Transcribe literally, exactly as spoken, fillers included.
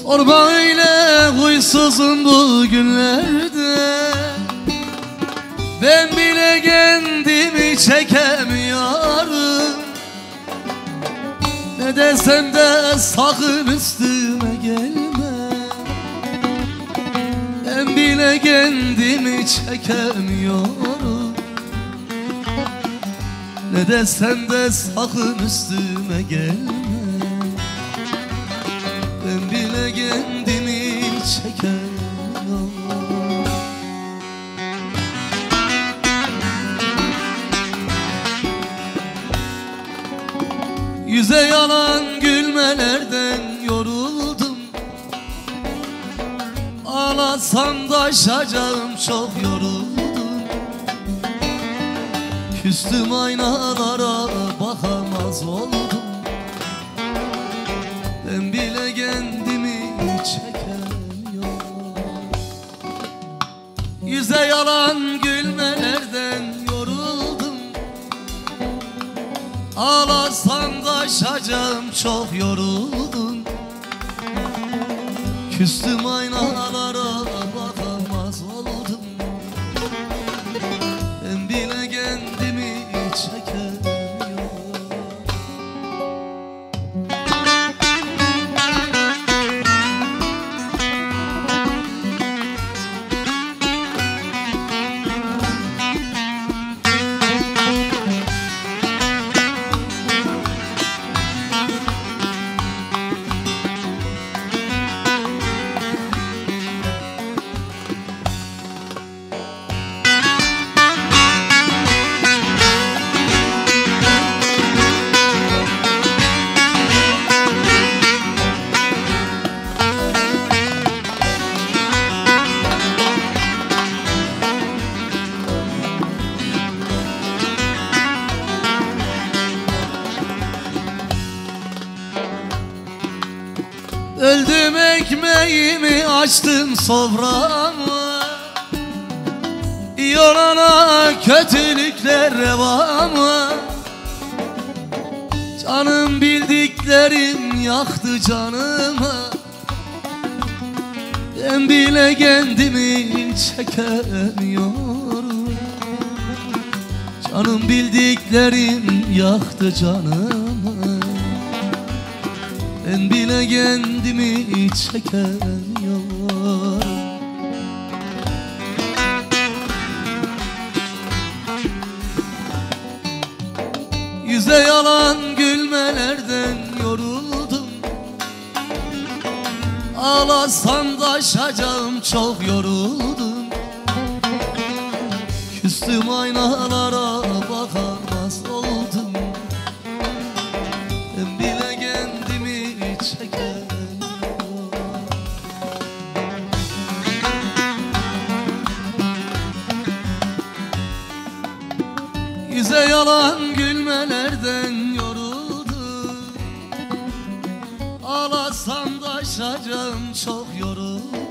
Sorma öyle huysuzum bu günlerde, ben bile kendimi çekemiyorum. Ne desem de sakın üstüme gelme, ben bile kendimi çekemiyorum. Ne desem de sakın üstüme gelme, ben bile kendimi çekemiyorum. Yüze yalan gülmelerden yoruldum, ağlasam da şacağım çok yoruldum. Küstüm aynalara bakamaz oldum, ben bile kendimi çekemiyorum. Yüze yalan gülmelerden yoruldum, ağlasam da şacağım çok yoruldum. Küstüm aynalara bakamaz oldum, ben bile kendimi çekemiyorum. Öldüm ekmeğimi açtım soframa, yolana kötülükler revama. Canım bildiklerim yaktı canıma, ben bile kendimi çekemiyorum. Canım bildiklerim yaktı canıma, ben bile kendimi çekemiyorum. Yüze yalan gülmelerden yoruldum, ağlasam da şacağım çok yoruldum. Küstüm aynalara bakamaz oldum, ben bile kendimi çekemiyorum. Yüze yalan gülmelerden yoruldum, ağlasam da şacağım çok yoruldum.